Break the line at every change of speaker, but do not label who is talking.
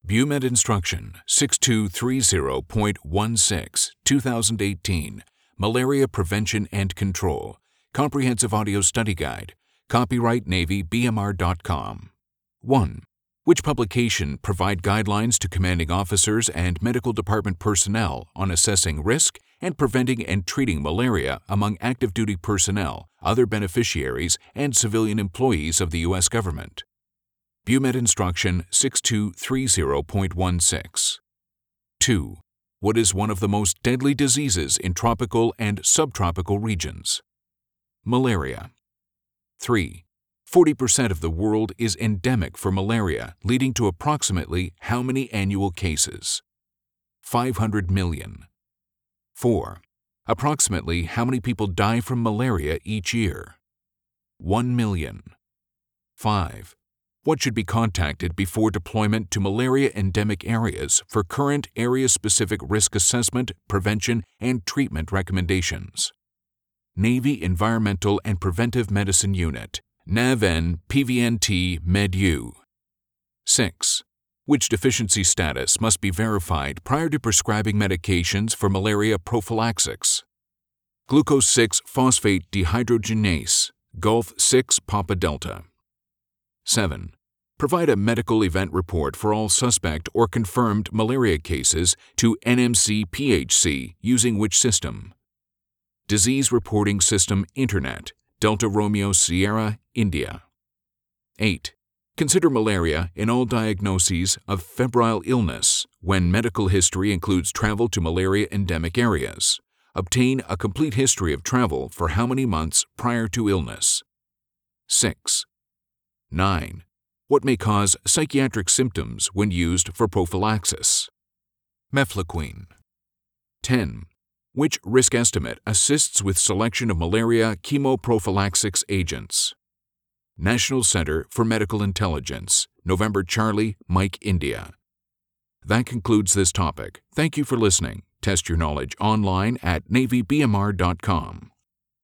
BUMED Instruction 6230.16, 2018, Malaria Prevention and Control, Comprehensive Audio Study Guide, copyright Navy BMR.com. 1. Which publication provide guidelines to commanding officers and medical department personnel on assessing risk and preventing and treating malaria among active duty personnel, other beneficiaries, and civilian employees of the U.S. government? BUMED Instruction 6230.16. 2. What is one of the most deadly diseases in tropical and subtropical regions? Malaria. 3. 40% of the world is endemic for malaria, leading to approximately how many annual cases? 500 million. 4. Approximately how many people die from malaria each year? 1 million. 5. What should be contacted before deployment to malaria endemic areas for current area-specific risk assessment, prevention, and treatment recommendations? Navy Environmental and Preventive Medicine Unit, NAVN PVNT MedU. 6. Which deficiency status must be verified prior to prescribing medications for malaria prophylaxis? Glucose 6-phosphate dehydrogenase, Gulf 6 Papa Delta. 7. Provide a medical event report for all suspect or confirmed malaria cases to NMC-PHC using which system? Disease Reporting System Internet, Delta Romeo Sierra, India. 8. Consider malaria in all diagnoses of febrile illness when medical history includes travel to malaria endemic areas. Obtain a complete history of travel for how many months prior to illness? 6. 9. What may cause psychiatric symptoms when used for prophylaxis? Mefloquine. 10. Which risk estimate assists with selection of malaria chemoprophylaxis agents? National Center for Medical Intelligence, November Charlie, Mike India. That concludes this topic. Thank you for listening. Test your knowledge online at NavyBMR.com.